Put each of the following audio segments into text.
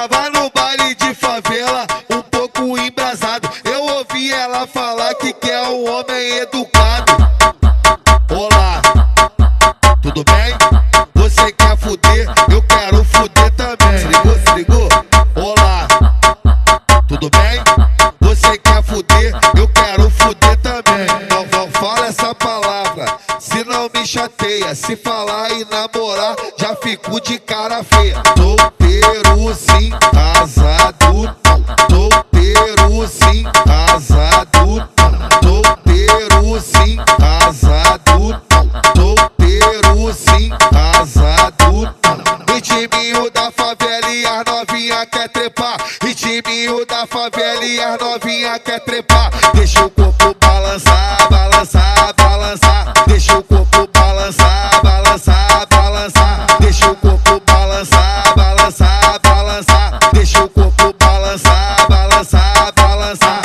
Tava no baile de favela, um pouco embrasado. Eu ouvi ela falar que quer um homem educado. Olá, tudo bem? Você quer fuder? Eu quero fuder também. Se ligou, se ligou? Olá, tudo bem? Você quer fuder? Eu quero fuder também. Não fala essa palavra, se não me chateia. Se falar e namorar, já fico de cara feia. Solteiro sim, casado não. Solteiro sim, casado não. Solteiro sim, casado não. Solteiro sim, casado não. Ritminho da favela e as novinha quer trepar. Ritminho da favela e as novinha quer trepar. Deixa o corpo balançar, balançar, balançar. Deixa o corpo balançar, balançar, balançar. Deixa o corpo balançar, balançar, balançar. Deixa o corpo balançar, balançar, balançar.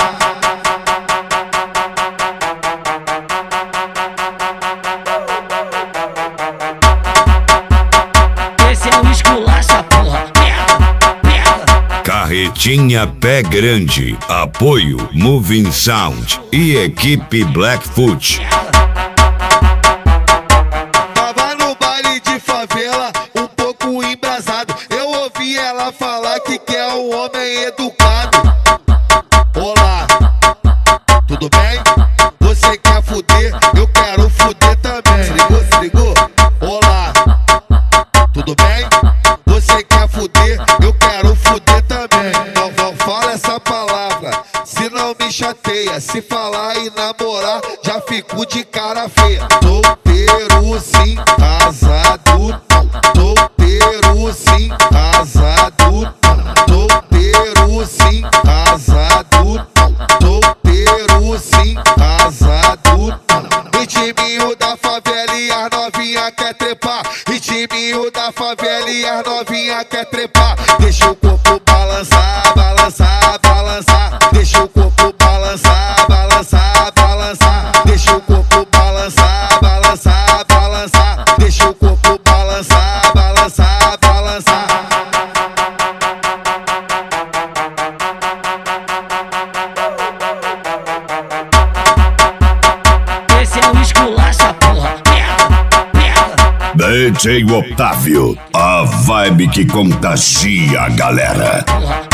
Esse é o esculacha, porra. Carretinha Pé Grande, apoio Moving Sound e equipe Blackfoot. Tava no baile de favela, um pouco embrasado. Eu ouvi ela falar que quer um homem educado. Olá, tudo bem? Você quer fuder? Eu quero fuder também. Se ligou, se ligou? Olá, tudo bem? Você quer fuder? Eu quero fuder também. Não fala essa palavra, se não me chateia. Se falar e namorar, já fico de cara feia. Solteiro sim, casado não. Solteiro sim, casado não. Solteiro sim, casado não. Solteiro sim, casado não. Ritminho da favela e as novinha quer trepar. Ritminho da favela e as novinha quer trepar. Deixa o corpo balançar, balançar, balançar. Deixa o corpo balançar, balançar, balançar. Deixa o corpo balançar, balançar, balançar. Deixa o corpo balançar, balançar, balançar. Esse é o esculacha, porra. DJ Otávio, a vibe que contagia a galera. Porra.